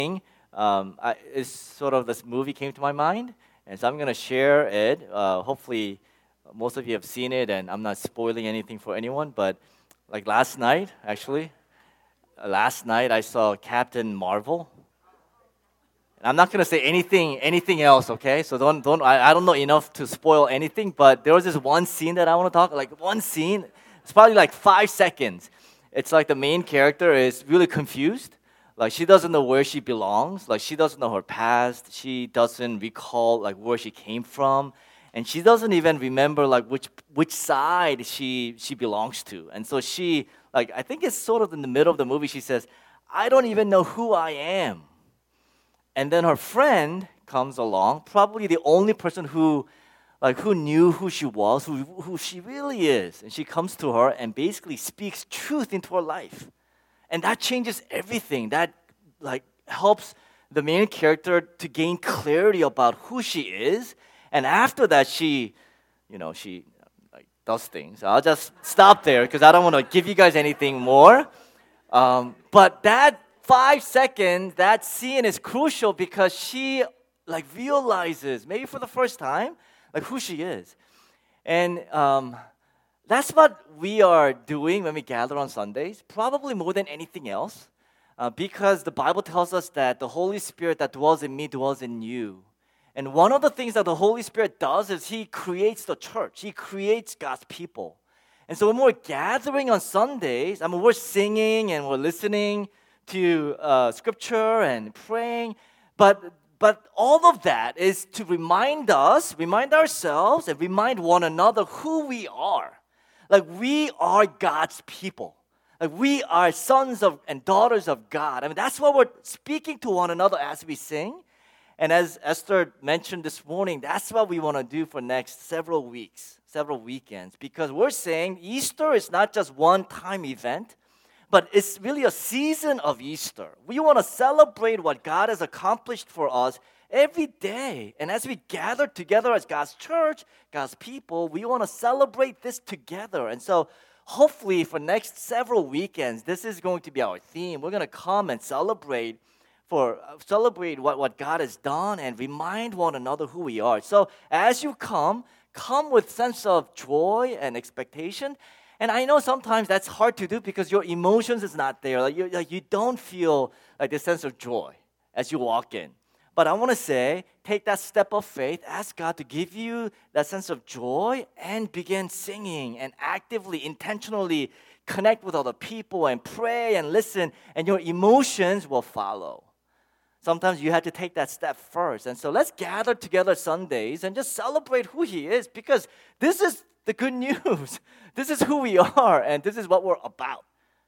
It's sort of this movie came to my mind, and so I'm gonna share it. Hopefully, most of you have seen it, and I'm not spoiling anything for anyone. But like last night I saw Captain Marvel. And I'm not gonna say anything else, okay? So don't. I don't know enough to spoil anything. But there was this one scene that I want to talk. Like one scene, it's probably like 5 seconds. It's like the main character is really confused. Like she doesn't know where she belongs. Like she doesn't know her past. She doesn't recall like where she came from, and she doesn't even remember like which side she belongs to. And so she like I think it's sort of in the middle of the movie. She says, "I don't even know who I am." And then her friend comes along, probably the only person who knew who she was, who she really is. And she comes to her and basically speaks truth into her life. And that changes everything. That like helps the main character to gain clarity about who she is. And after that she like does things. I'll just stop there because I don't want to give you guys anything more. But that 5 seconds, that scene is crucial because she like realizes, maybe for the first time, like who she is. And that's what we are doing when we gather on Sundays, probably more than anything else, because the Bible tells us that the Holy Spirit that dwells in me dwells in you. And one of the things that the Holy Spirit does is He creates the church. He creates God's people. And so when we're gathering on Sundays, I mean, we're singing and we're listening to scripture and praying, but all of that is to remind ourselves, and remind one another who we are. Like we are God's people. Like we are sons of and daughters of God. I mean, that's what we're speaking to one another as we sing. And as Esther mentioned this morning, that's what we want to do for next several weeks, several weekends, because we're saying Easter is not just one-time event, but it's really a season of Easter. We want to celebrate what God has accomplished for us every day. And as we gather together as God's church, God's people, we want to celebrate this together. And so hopefully for next several weekends, this is going to be our theme. We're going to come and celebrate what God has done and remind one another who we are. So as you come with sense of joy and expectation. And I know sometimes that's hard to do because your emotions is not there. Like you don't feel like this sense of joy as you walk in. But I want to say, take that step of faith, ask God to give you that sense of joy, and begin singing and actively, intentionally connect with other people and pray and listen, and your emotions will follow. Sometimes you have to take that step first. And so let's gather together Sundays and just celebrate who He is, because this is the good news. This is who we are, and this is what we're about.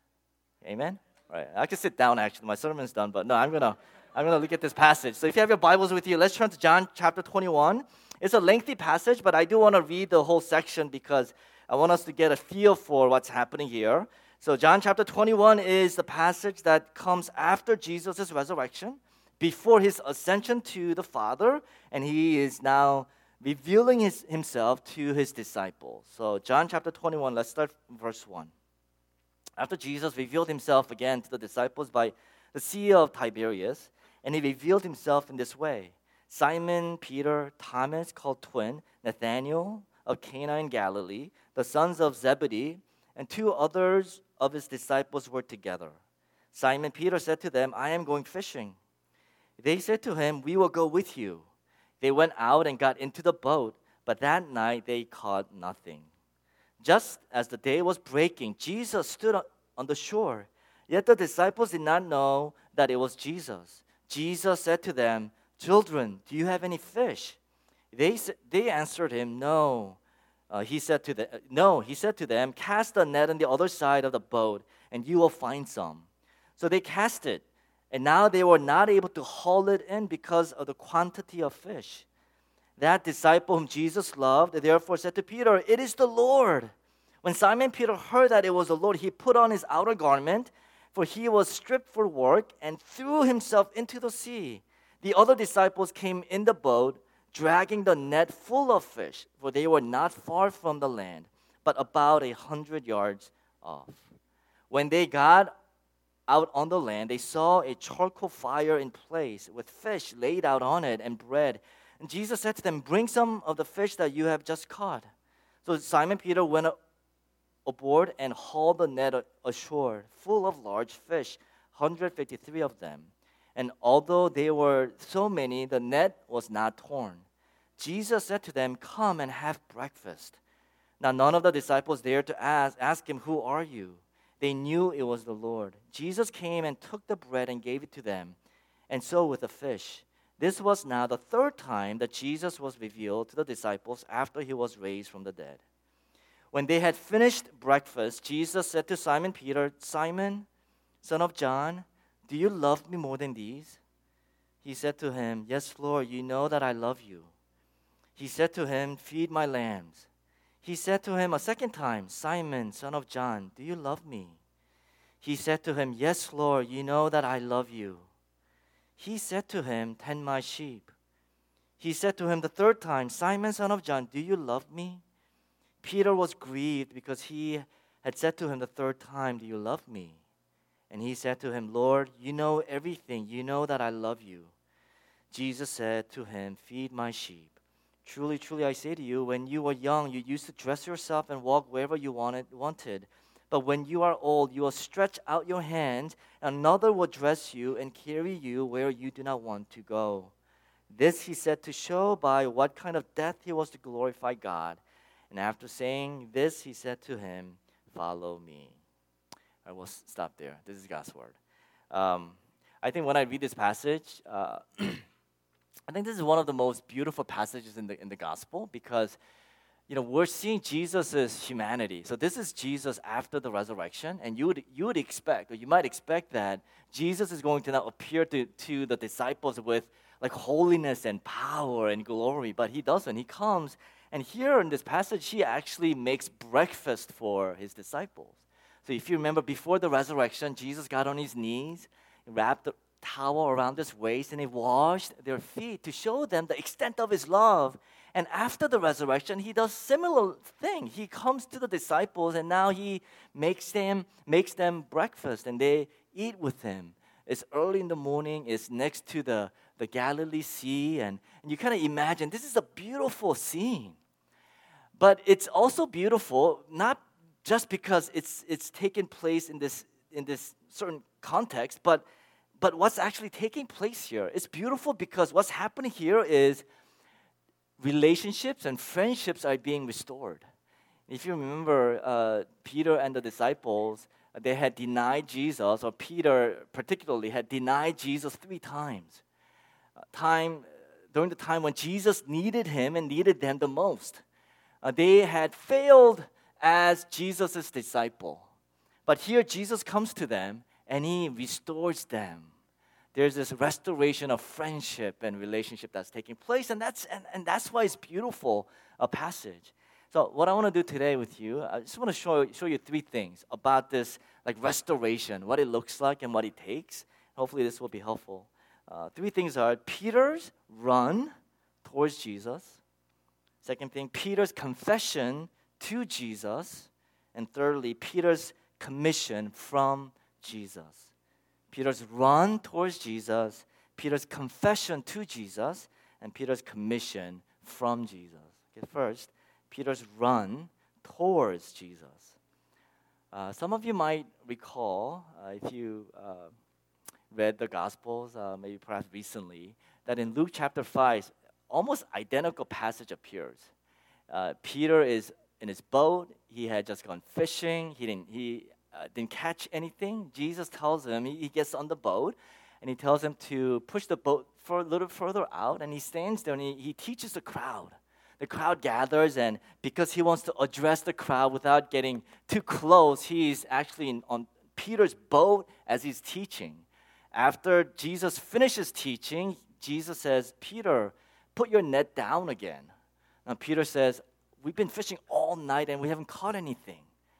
Amen? Right. I can sit down, actually. My sermon's done, but no, I'm gonna look at this passage. So if you have your Bibles with you, let's turn to John chapter 21. It's a lengthy passage, but I do want to read the whole section because I want us to get a feel for what's happening here. So John chapter 21 is the passage that comes after Jesus' resurrection, before His ascension to the Father, and He is now revealing Himself to His disciples. So John chapter 21, let's start verse 1. After Jesus revealed Himself again to the disciples by the Sea of Tiberias, and He revealed Himself in this way. Simon, Peter, Thomas, called twin, Nathanael of Cana in Galilee, the sons of Zebedee, and 2 others of His disciples were together. Simon Peter said to them, "I am going fishing." They said to him, "We will go with you." They went out and got into the boat, but that night they caught nothing. Just as the day was breaking, Jesus stood on the shore. Yet the disciples did not know that it was Jesus. Jesus said to them, "Children, do you have any fish?" They answered Him, "No." He said to them, "Cast the net on the other side of the boat, and you will find some." So they cast it. And now they were not able to haul it in because of the quantity of fish. That disciple whom Jesus loved therefore said to Peter, "It is the Lord." When Simon Peter heard that it was the Lord, he put on his outer garment, for he was stripped for work, and threw himself into the sea. The other disciples came in the boat, dragging the net full of fish, for they were not far from the land, but about 100 yards off. When they got out on the land, they saw a charcoal fire in place with fish laid out on it and bread. And Jesus said to them, "Bring some of the fish that you have just caught." So Simon Peter went aboard and hauled the net ashore, full of large fish, 153 of them. And although there were so many, the net was not torn. Jesus said to them, "Come and have breakfast." Now none of the disciples dared to ask him, "Who are you?" They knew it was the Lord. Jesus came and took the bread and gave it to them, and so with the fish. This was now the third time that Jesus was revealed to the disciples after he was raised from the dead. When they had finished breakfast, Jesus said to Simon Peter, "Simon, son of John, do you love me more than these?" He said to him, "Yes, Lord, you know that I love you." He said to him, "Feed my lambs." He said to him a second time, "Simon, son of John, do you love me?" He said to him, "Yes, Lord, you know that I love you." He said to him, "Tend my sheep." He said to him the third time, "Simon, son of John, do you love me?" Peter was grieved because he had said to him the third time, "Do you love me?" And he said to him, "Lord, you know everything. You know that I love you." Jesus said to him, "Feed my sheep. Truly, truly, I say to you, when you were young, you used to dress yourself and walk wherever you wanted. But when you are old, you will stretch out your hand, and another will dress you and carry you where you do not want to go." This he said to show by what kind of death he was to glorify God. And after saying this, he said to him, "Follow me." I will stop there. This is God's word. I think when I read this passage, I think this is one of the most beautiful passages in the gospel because, we're seeing Jesus' humanity. So this is Jesus after the resurrection, and you would expect, or you might expect that Jesus is going to now appear to the disciples with like holiness and power and glory, but he doesn't. He comes, and here in this passage, he actually makes breakfast for his disciples. So if you remember, before the resurrection, Jesus got on his knees, wrapped the towel around his waist, and he washed their feet to show them the extent of his love. And after the resurrection, he does similar thing. He comes to the disciples, and now he makes them breakfast, and they eat with him. It's early in the morning. It's next to the Galilee Sea, and you kind of imagine this is a beautiful scene. But it's also beautiful not just because it's taken place in this certain context, but what's actually taking place here. It's beautiful because what's happening here is relationships and friendships are being restored. If you remember, Peter and the disciples, they had denied Jesus, or Peter particularly had denied Jesus 3 times. During the time when Jesus needed him and needed them the most. They had failed as Jesus' disciple. But here Jesus comes to them and he restores them. There's this restoration of friendship and relationship that's taking place, and that's why it's beautiful, a passage. So what I want to do today with you, I just want to show you 3 things about this like restoration, what it looks like and what it takes. Hopefully this will be helpful. 3 things are Peter's run towards Jesus. Second thing, Peter's confession to Jesus. And thirdly, Peter's commission from Jesus. Peter's run towards Jesus, Peter's confession to Jesus, and Peter's commission from Jesus. Okay, first, Peter's run towards Jesus. Some of you might recall, if you read the Gospels, maybe perhaps recently, that in Luke chapter 5, almost identical passage appears. Peter is in his boat. He had just gone fishing. He didn't catch anything. Jesus tells him, he gets on the boat, and he tells him to push the boat for a little further out, and he stands there and he teaches the crowd. The crowd gathers, and because he wants to address the crowd without getting too close, he's actually on Peter's boat as he's teaching. After Jesus finishes teaching, Jesus says, "Peter, put your net down again." Now Peter says, "We've been fishing all night and we haven't caught anything."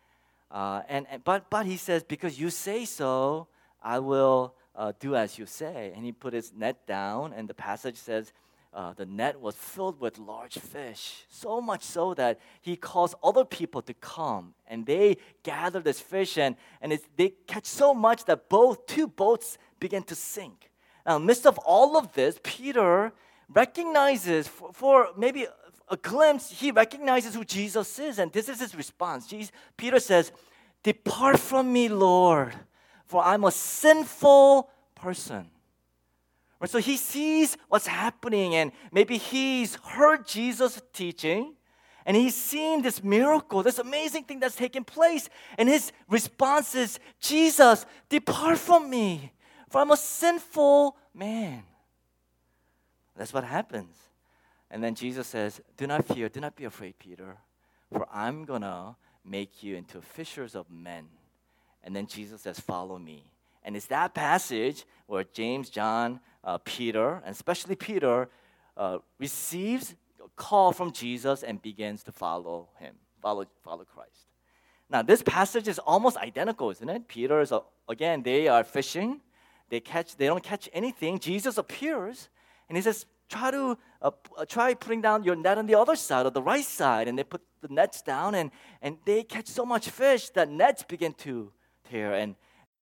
But he says, "Because you say so, I will do as you say." And he put his net down, and the passage says, the net was filled with large fish, so much so that he calls other people to come, and they gather this fish, and they catch so much that two boats begin to sink. Now, in the midst of all of this, Peter recognizes, for maybe a glimpse, he recognizes who Jesus is, and this is his response. Peter says, "Depart from me, Lord, for I'm a sinful person." Right, so he sees what's happening, and maybe he's heard Jesus teaching, and he's seen this miracle, this amazing thing that's taken place, and his response is, "Jesus, depart from me, for I'm a sinful man." That's what happens. And then Jesus says, "Do not fear, do not be afraid, Peter, for I'm going to make you into fishers of men." And then Jesus says, "Follow me." And it's that passage where James, John, Peter, and especially Peter, receives a call from Jesus and begins to follow him, follow Christ. Now, this passage is almost identical, isn't it? Peter's, again, they are fishing. They don't catch anything. Jesus appears, and he says, try putting down your net on the other side, or the right side. And they put the nets down, and they catch so much fish that nets begin to tear and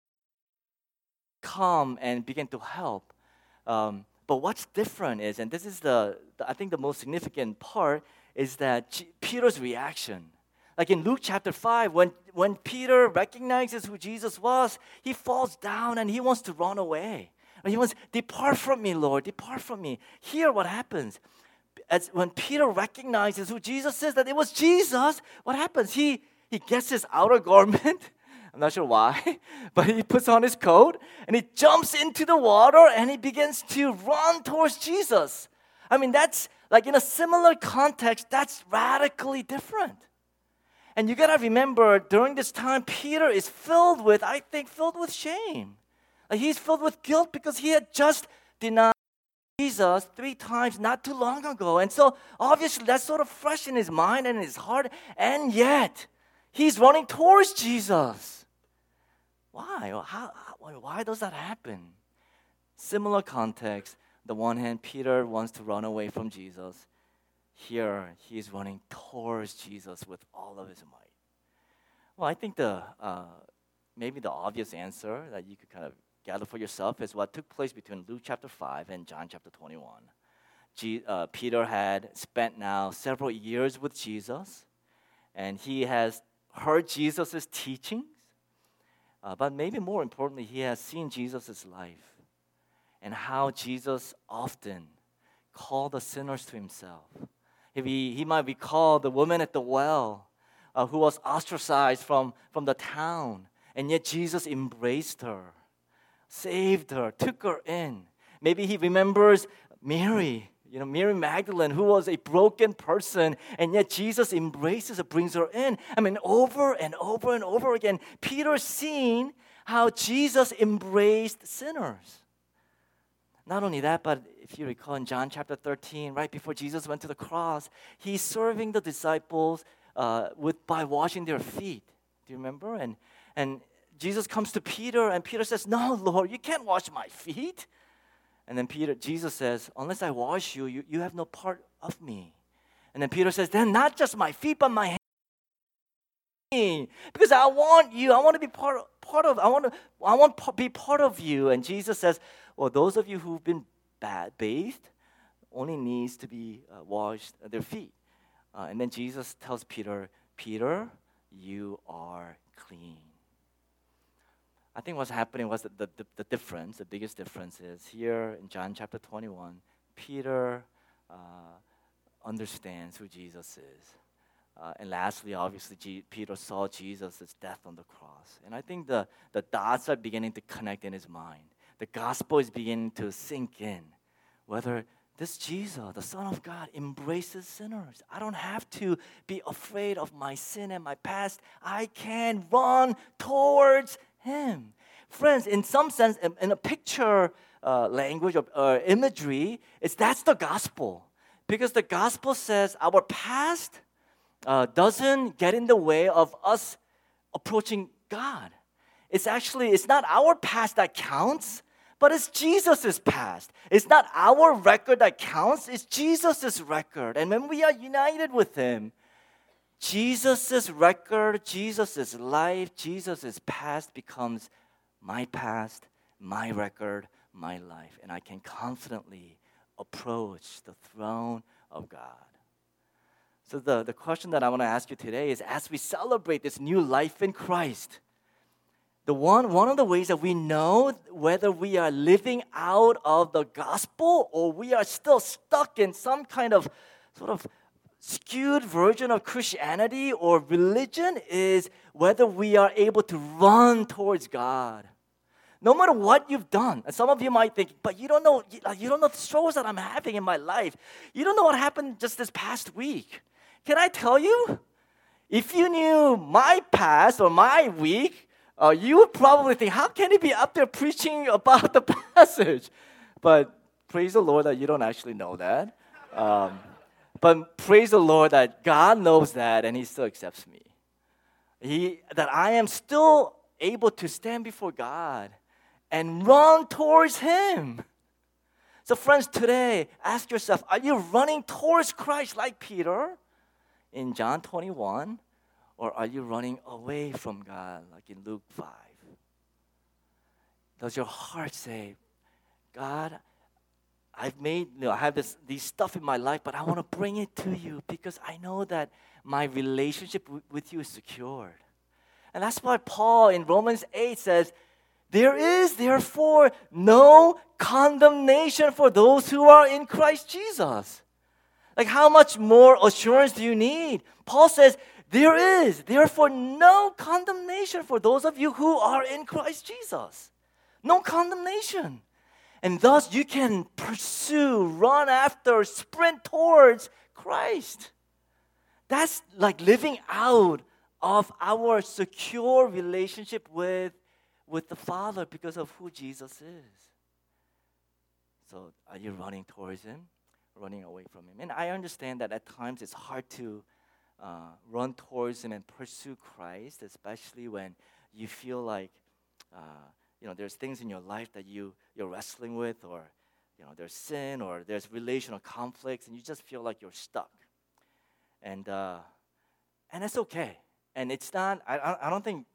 come and begin to help. But what's different is, and this is I think the most significant part, is that Peter's reaction. Like in Luke chapter 5, when Peter recognizes who Jesus was, he falls down and he wants to run away. He wants, "Depart from me, Lord, depart from me." Here, what happens? When Peter recognizes who Jesus is, that it was Jesus, what happens? He gets his outer garment. I'm not sure why, but he puts on his coat and he jumps into the water and he begins to run towards Jesus. I mean, that's like in a similar context, that's radically different. And you gotta remember, during this time, Peter is filled with shame. Like he's filled with guilt because he had just denied Jesus 3 times not too long ago. And so obviously that's sort of fresh in his mind and in his heart. And yet, he's running towards Jesus. Why? Why does that happen? Similar context. The one hand, Peter wants to run away from Jesus. Here, he's running towards Jesus with all of his might. Well, I think maybe the obvious answer that you could kind of gather for yourself is what took place between Luke chapter 5 and John chapter 21. Peter had spent now several years with Jesus, and he has heard Jesus' teachings, but maybe more importantly, he has seen Jesus' life and how Jesus often called the sinners to himself. He might recall the woman at the well who was ostracized from the town, and yet Jesus embraced her, saved her, took her in. Maybe he remembers Mary, Mary Magdalene, who was a broken person, and yet Jesus embraces her, brings her in. I mean, over and over and over again, Peter's seen how Jesus embraced sinners. Not only that, but if you recall in John chapter 13, right before Jesus went to the cross, he's serving the disciples by washing their feet. Do you remember? And Jesus comes to Peter, and Peter says, "No, Lord, you can't wash my feet." And then Jesus says, "Unless I wash you, you have no part of me." And then Peter says, "Then not just my feet, but my hands, because I want you. I want to be part of. I want to be part of you." And Jesus says, "Well, those of you who've been bathed only needs to be washed their feet." And then Jesus tells Peter, "Peter, you are clean." I think what's happening was the difference, the biggest difference is here in John chapter 21, Peter understands who Jesus is. And lastly, obviously, Peter saw Jesus' death on the cross. And I think the dots are beginning to connect in his mind. The gospel is beginning to sink in. Whether this Jesus, the Son of God, embraces sinners. I don't have to be afraid of my sin and my past. I can run towards him. Friends, in some sense, in a picture language or imagery, that's the gospel. Because the gospel says our past doesn't get in the way of us approaching God. It's not our past that counts, But it's Jesus' past. It's not our record that counts, it's Jesus' record. And when we are united with Him, Jesus' record, Jesus' life, Jesus' past becomes my past, my record, my life. And I can confidently approach the throne of God. So the question that I want to ask you today is, as we celebrate this new life in Christ, one of the ways that we know whether we are living out of the gospel or we are still stuck in some kind of sort of skewed version of Christianity or religion is whether we are able to run towards God. No matter what you've done, and some of you might think, but you don't know the struggles that I'm having in my life. You don't know what happened just this past week. Can I tell you? If you knew my past or my week, you would probably think, how can he be up there preaching about the passage? But praise the Lord that you don't actually know that. But praise the Lord that God knows that and He still accepts me. That I am still able to stand before God and run towards Him. So friends, today, ask yourself, are you running towards Christ like Peter in John 21? Or are you running away from God like in Luke 5? Does your heart say, God, I have these stuff in my life, but I want to bring it to you because I know that my relationship with you is secured. And that's why Paul in Romans 8 says, there is therefore no condemnation for those who are in Christ Jesus. Like, how much more assurance do you need? Paul says, there is therefore no condemnation for those of you who are in Christ Jesus. No condemnation. And thus you can pursue, run after, sprint towards Christ. That's like living out of our secure relationship with the Father because of who Jesus is. So are you running towards Him, running away from Him? And I understand that at times it's hard to run towards Him and pursue Christ, especially when you feel like there's things in your life that you're wrestling with, or there's sin, or there's relational conflicts, and you just feel like you're stuck. And it's okay. And it's not. I don't think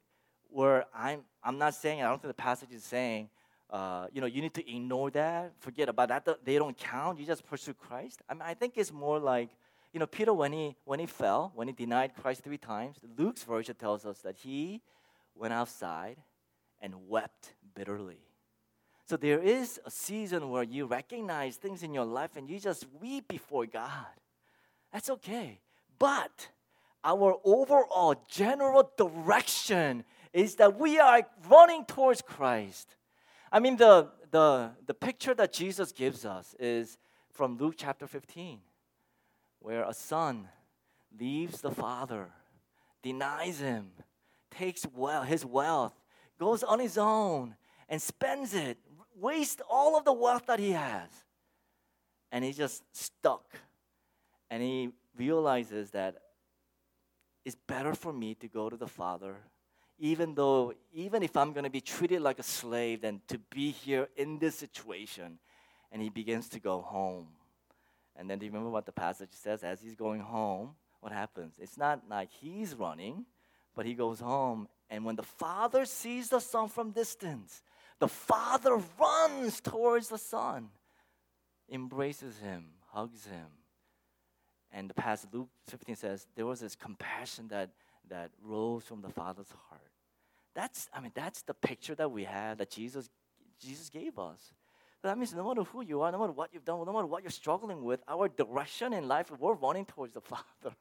I'm not saying. I don't think the passage is saying. You need to ignore that. Forget about that. They don't count. You just pursue Christ. I think it's more like. Peter, when he fell, when he denied Christ 3 times, Luke's version tells us that he went outside and wept bitterly. So there is a season where you recognize things in your life and you just weep before God. That's okay. But our overall general direction is that we are running towards Christ. I mean, the picture that Jesus gives us is from Luke chapter 15. Where a son leaves the father, denies him, takes his wealth, goes on his own, and spends it, wastes all of the wealth that he has. And he's just stuck. And he realizes that it's better for me to go to the Father, even if I'm going to be treated like a slave, than to be here in this situation. And he begins to go home. And then do you remember what the passage says? As he's going home, what happens? It's not like he's running, but he goes home. And when the father sees the son from distance, the father runs towards the son, embraces him, hugs him. And the passage, Luke 15 says, there was this compassion that rose from the father's heart. That's the picture that we have, that Jesus gave us. That means no matter who you are, no matter what you've done, no matter what you're struggling with, our direction in life, we're running towards the Father.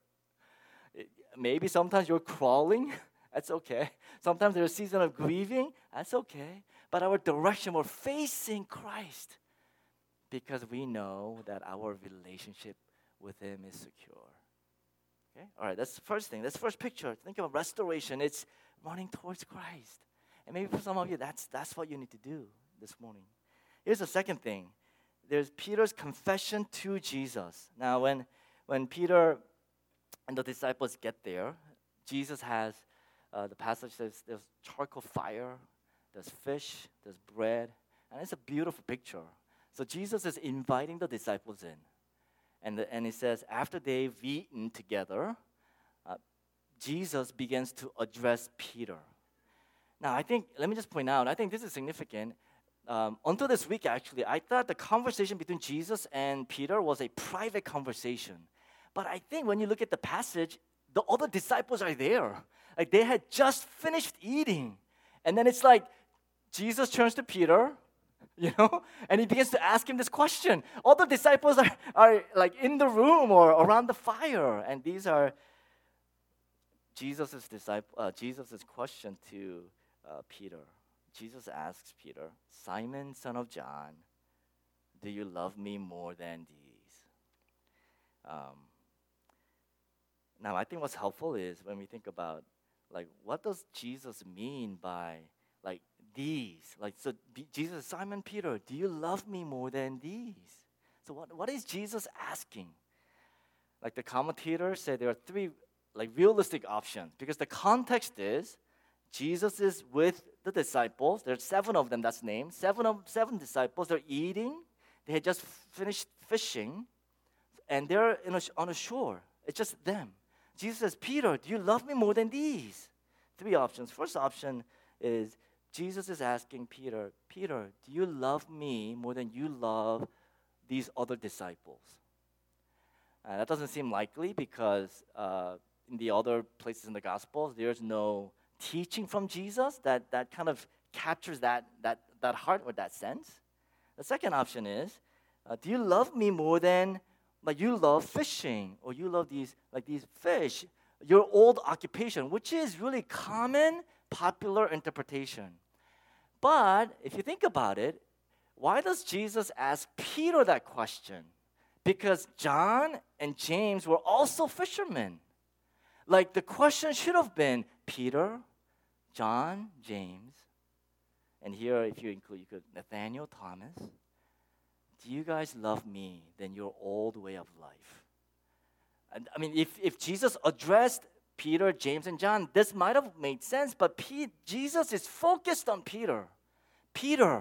Maybe sometimes you're crawling. That's okay. Sometimes there's a season of grieving. That's okay. But our direction, we're facing Christ because we know that our relationship with Him is secure. Okay? All right, that's the first thing. That's the first picture. Think of restoration. It's running towards Christ. And maybe for some of you, that's what you need to do this morning. Here's the second thing. There's Peter's confession to Jesus. Now, when Peter and the disciples get there, Jesus has, the passage says, there's charcoal fire, there's fish, there's bread. And it's a beautiful picture. So Jesus is inviting the disciples in. And it says, after they've eaten together, Jesus begins to address Peter. Now, let me just point out, I think this is significant. Until this week, actually, I thought the conversation between Jesus and Peter was a private conversation. But I think when you look at the passage, the other disciples are there. Like they had just finished eating. And then it's like Jesus turns to Peter, and he begins to ask him this question. All the disciples are like in the room or around the fire. And these are Jesus' question to Peter. Jesus asks Peter, Simon, son of John, do you love me more than these? Now, I think what's helpful is when we think about, like, what does Jesus mean by, like, these? Like, so Jesus, Simon Peter, do you love me more than these? So what is Jesus asking? Like the commentators say there are three, like, realistic options. Because the context is, Jesus is with the disciples. There are 7 of them that's named. 7 disciples. They're eating. They had just finished fishing. And they're on a shore. It's just them. Jesus says, Peter, do you love me more than these? 3 options. First option is Jesus is asking Peter, Peter, do you love me more than you love these other disciples? That doesn't seem likely because in the other places in the Gospels, there's no teaching from Jesus that kind of captures that heart or that sense. The second option is, do you love me more than like you love fishing or you love these fish, your old occupation, which is really common, popular interpretation. But if you think about it, why does Jesus ask Peter that question? Because John and James were also fishermen. Like the question should have been Peter, John, James, and here if you could Nathaniel, Thomas. Do you guys love me than your old way of life? And I mean, if Jesus addressed Peter, James, and John, this might have made sense, but Jesus is focused on Peter. Peter,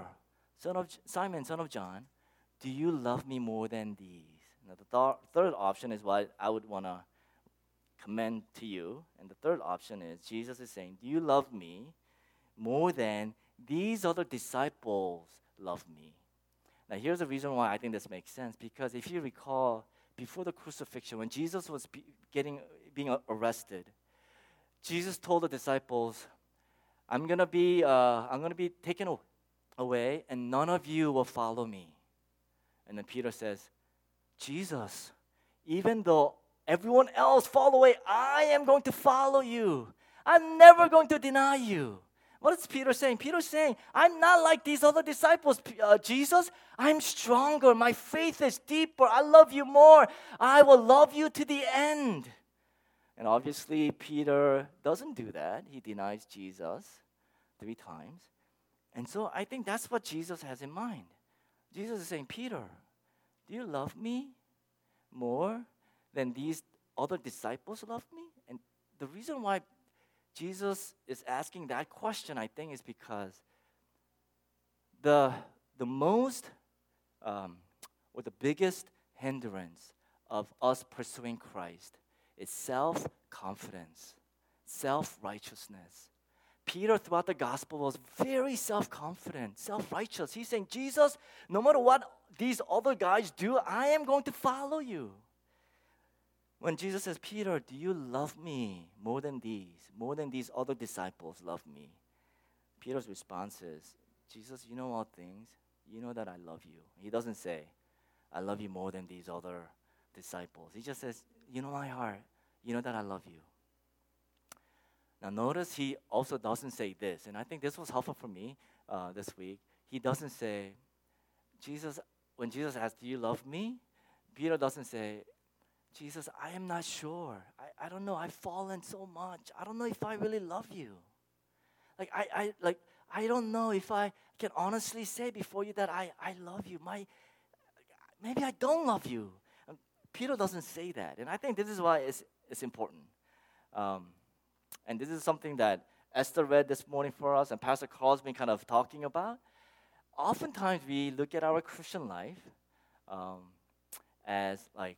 Simon, son of John, do you love me more than these? Now, the third option is what I would want to commend to you. And the third option is Jesus is saying, do you love me more than these other disciples love me? Now, here's the reason why I think this makes sense. Because if you recall, before the crucifixion, when Jesus was being arrested, Jesus told the disciples, I'm gonna be taken away, and none of you will follow me. And then Peter says, Jesus, even though everyone else fall away, I am going to follow you. I'm never going to deny you. What is Peter saying? Peter's saying, I'm not like these other disciples, Jesus. I'm stronger. My faith is deeper. I love you more. I will love you to the end. And obviously, Peter doesn't do that. He denies Jesus 3 times. And so I think that's what Jesus has in mind. Jesus is saying, Peter, do you love me more than these other disciples love me? And the reason why Jesus is asking that question, I think, is because the most or the biggest hindrance of us pursuing Christ is self-confidence, self-righteousness. Peter, throughout the gospel, was very self-confident, self-righteous. He's saying, Jesus, no matter what these other guys do, I am going to follow you. When Jesus says, Peter, do you love me more than these other disciples love me? Peter's response is, Jesus, you know all things. You know that I love you. He doesn't say, I love you more than these other disciples. He just says, you know my heart. You know that I love you. Now notice he also doesn't say this, and I think this was helpful for me this week. He doesn't say, Jesus, when Jesus asks, do you love me? Peter doesn't say, Jesus, I am not sure. I don't know. I've fallen so much. I don't know if I really love you. I don't know if I can honestly say before you that I love you. Maybe I don't love you. Peter doesn't say that, and I think this is why it's important. And this is something that Esther read this morning for us, and Pastor Carl's been kind of talking about. oftentimes we look at our Christian life um, as like,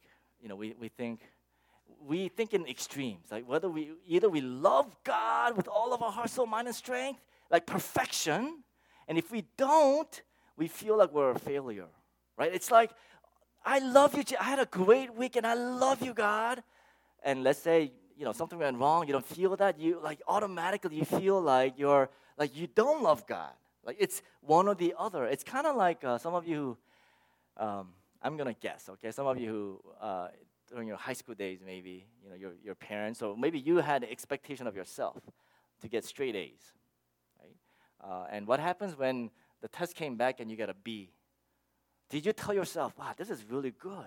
we think in extremes, like whether we either we love God with all of our heart, soul, mind, and strength, like perfection, and if we don't, we feel like we're a failure, right? It's like, I love you, I had a great week, and I love you, God. And let's say something went wrong, you don't feel that, you like automatically you feel like you don't love God. Like it's one or the other. It's kind of like some of you. I'm gonna guess, okay? Some of you who during your high school days, maybe your parents, or maybe you had an expectation of yourself to get straight A's, right? And what happens when the test came back and you get a B? Did you tell yourself, "Wow, this is really good"?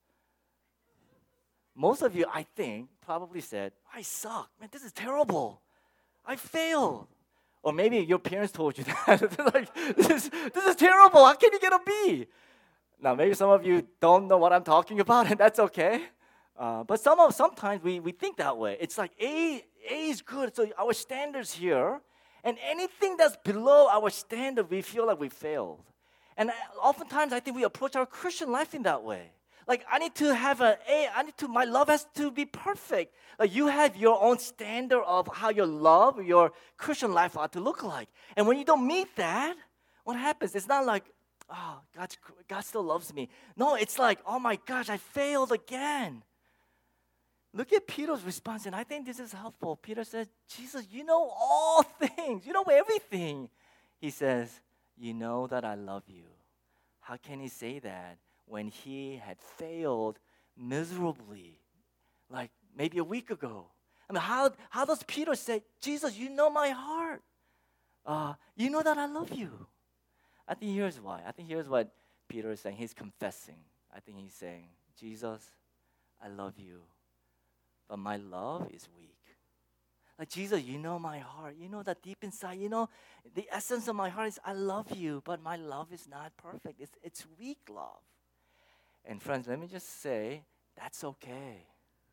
Most of you, I think, probably said, "I suck, man. This is terrible. I failed." Or maybe your parents told you that. Like, this is terrible. How can you get a B? Now, maybe some of you don't know what I'm talking about, and that's okay. But sometimes we think that way. It's like A is good, so our standard's here, and anything that's below our standard, we feel like we failed. And oftentimes, I think we approach our Christian life in that way. Like, I need to have an A. My love has to be perfect. Like, you have your own standard of how your love, your Christian life ought to look like. And when you don't meet that, what happens? It's not like, oh, God still loves me. No, it's like, oh my gosh, I failed again. Look at Peter's response, and I think this is helpful. Peter says, Jesus, you know all things. You know everything. He says, you know that I love you. How can he say that when he had failed miserably, like maybe a week ago? I mean, how does Peter say, Jesus, you know my heart. You know that I love you. I think here's why. I think here's what Peter is saying. He's confessing. I think he's saying, Jesus, I love you, but my love is weak. Like, Jesus, you know my heart. You know that deep inside, the essence of my heart is I love you, but my love is not perfect. It's weak love. And friends, let me just say, that's okay.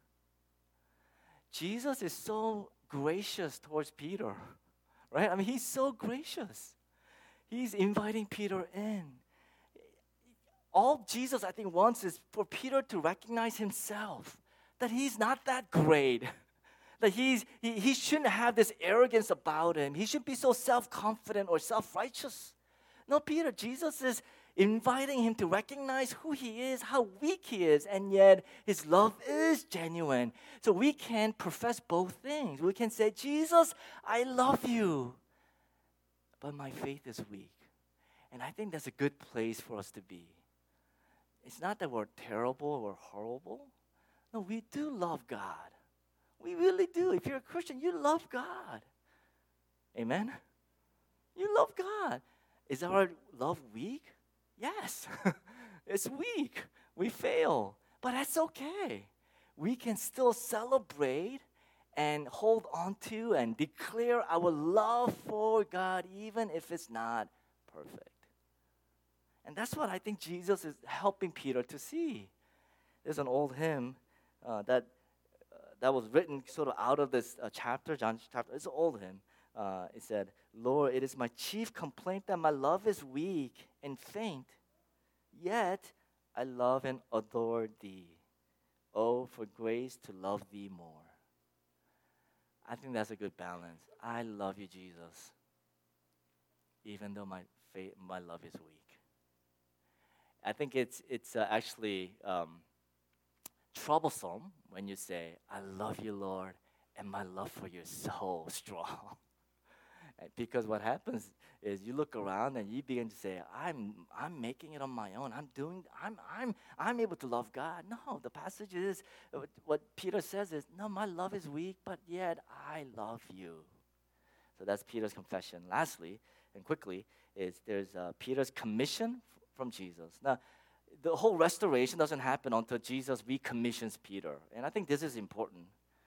Jesus is so gracious towards Peter, right? I mean, he's so gracious. He's inviting Peter in. All Jesus, I think, wants is for Peter to recognize himself, that he's not that great, that he shouldn't have this arrogance about him. He shouldn't be so self-confident or self-righteous. No, Peter, Jesus is inviting him to recognize who he is, how weak he is, and yet his love is genuine. So we can profess both things. We can say, Jesus, I love you, but my faith is weak. And I think that's a good place for us to be. It's not that we're terrible or horrible. No, we do love God. We really do. If you're a Christian, you love God. Amen? You love God. Is our love weak? Yes. It's weak. We fail. But that's okay. We can still celebrate and hold on to and declare our love for God even if it's not perfect. And that's what I think Jesus is helping Peter to see. There's an old hymn that was written sort of out of this chapter, John's chapter. It's an old hymn. It said, Lord, it is my chief complaint that my love is weak and faint, yet I love and adore thee. Oh, for grace to love thee more. I think that's a good balance. I love you, Jesus, even though my love is weak. I think it's actually troublesome when you say, I love you, Lord, and my love for you is so strong. Because what happens is you look around and you begin to say, I'm making it on my own. I'm able to love God. No, the passage is what Peter says is, no, my love is weak, but yet I love you. So that's Peter's confession. Lastly, and quickly, is there's Peter's commission from Jesus. Now, the whole restoration doesn't happen until Jesus recommissions Peter. And I think this is important.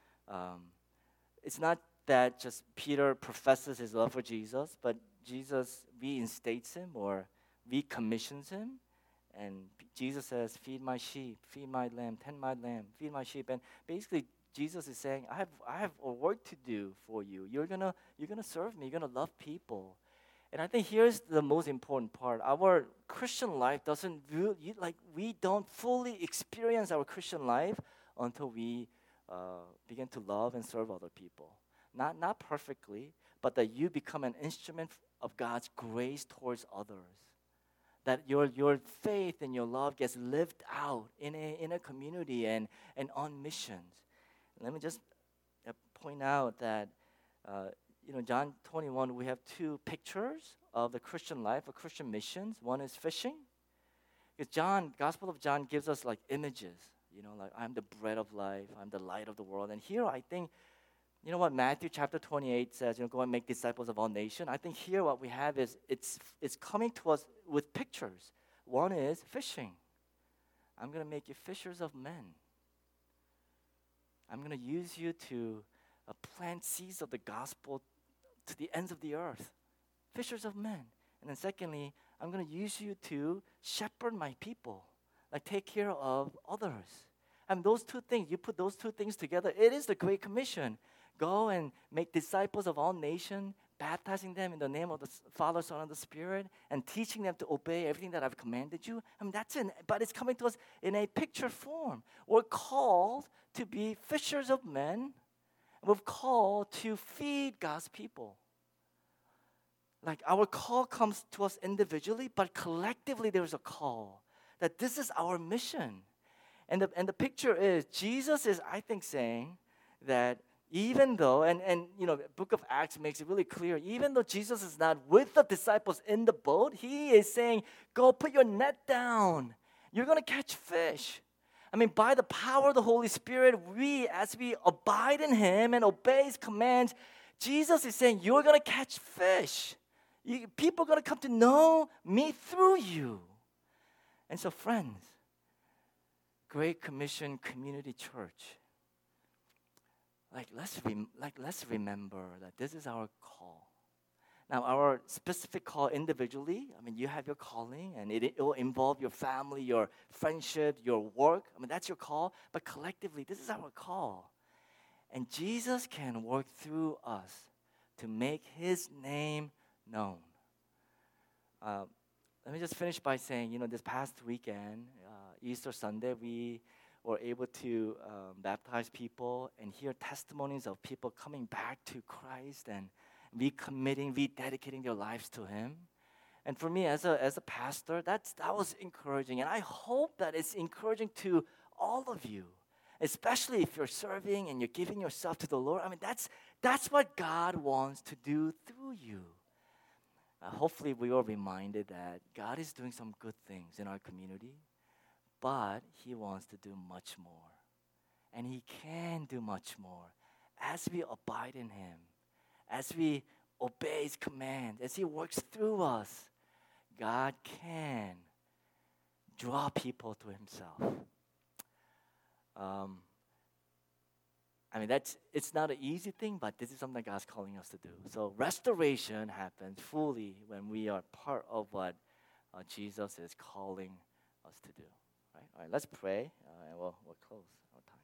It's not that just Peter professes his love for Jesus, but Jesus reinstates him or recommissions him. And Jesus says, feed my sheep, feed my lamb, tend my lamb, feed my sheep. And basically, Jesus is saying, I have a work to do for you. You're gonna serve me. You're gonna love people. And I think here's the most important part. Our Christian life doesn't like we don't fully experience our Christian life until we begin to love and serve other people. Not perfectly, but that you become an instrument of God's grace towards others. That your faith and your love gets lived out in a community and on missions. Let me just point out that John 21, we have two pictures of the Christian life, of Christian missions. One is fishing. Because Gospel of John gives us like images, like I'm the bread of life, I'm the light of the world. And here I think, what Matthew chapter 28 says, go and make disciples of all nations. I think here what we have is it's coming to us with pictures. One is fishing. I'm going to make you fishers of men. I'm going to use you to plant seeds of the gospel to the ends of the earth, fishers of men. And then secondly, I'm going to use you to shepherd my people, like take care of others. And those two things, you put those two things together, it is the Great Commission. Go and make disciples of all nations, baptizing them in the name of the Father, Son, and the Spirit, and teaching them to obey everything that I've commanded you. That's it. But it's coming to us in a picture form. We're called to be fishers of men. We're called to feed God's people. Like our call comes to us individually, but collectively there's a call that this is our mission. And the picture is Jesus is, I think, saying that even though, and Book of Acts makes it really clear, even though Jesus is not with the disciples in the boat, he is saying, go put your net down. You're going to catch fish. By the power of the Holy Spirit, as we abide in him and obey his commands, Jesus is saying, you're going to catch fish. People are going to come to know me through you. And so, friends, Great Commission Community Church, let's remember that this is our call. Now, our specific call individually, you have your calling, and it will involve your family, your friendship, your work. That's your call. But collectively, this is our call. And Jesus can work through us to make his name known. Let me just finish by saying, this past weekend, Easter Sunday, we were able to baptize people and hear testimonies of people coming back to Christ and recommitting, rededicating their lives to him. And for me as a pastor, that was encouraging. And I hope that it's encouraging to all of you, especially if you're serving and you're giving yourself to the Lord. That's what God wants to do through you. Hopefully we are reminded that God is doing some good things in our community, but he wants to do much more. And he can do much more as we abide in him, as we obey his command, as he works through us. God can draw people to himself. It's not an easy thing, but this is something God's calling us to do. So restoration happens fully when we are part of what Jesus is calling us to do. Right? All right, let's pray, and we'll close our time.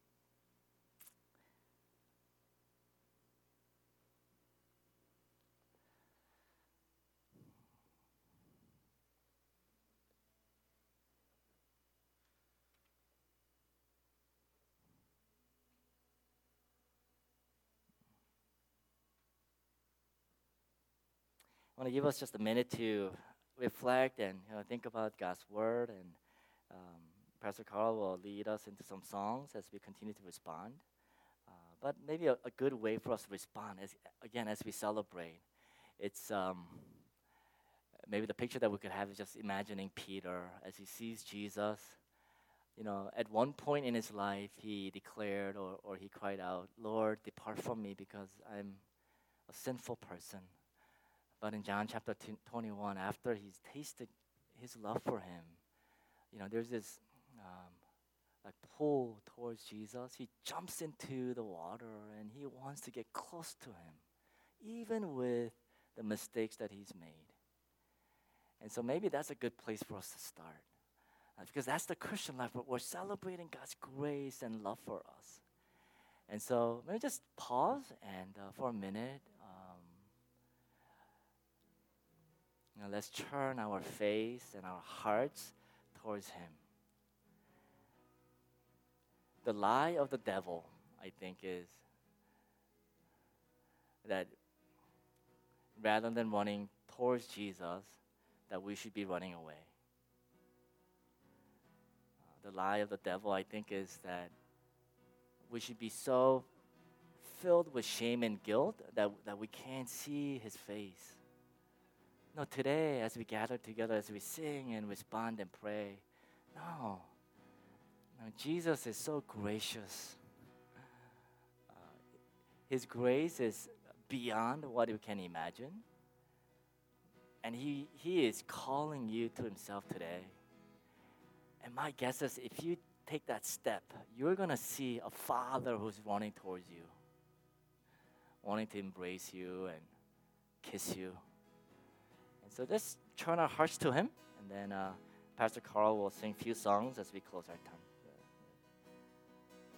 I want to give us just a minute to reflect and think about God's word, and Pastor Carl will lead us into some songs as we continue to respond. But maybe a good way for us to respond is, again, as we celebrate, it's maybe the picture that we could have is just imagining Peter as he sees Jesus. At one point in his life, he declared or he cried out, "Lord, depart from me because I'm a sinful person." But in John chapter 21, after he's tasted his love for him, there's this pull towards Jesus. He jumps into the water and he wants to get close to him, even with the mistakes that he's made. And so maybe that's a good place for us to start, because that's the Christian life. We're celebrating God's grace and love for us. And so maybe just pause and for a minute, Now let's turn our face and our hearts towards Him. The lie of the devil, I think, is that rather than running towards Jesus, that we should be running away. The lie of the devil, I think, is that we should be so filled with shame and guilt that we can't see His face. No, today, as we gather together, as we sing and respond and pray, no. No, Jesus is so gracious. His grace is beyond what you can imagine. And he is calling you to Himself today. And my guess is if you take that step, you're going to see a Father who's running towards you, wanting to embrace you and kiss you. And so let's turn our hearts to Him, and then Pastor Carl will sing a few songs as we close our time.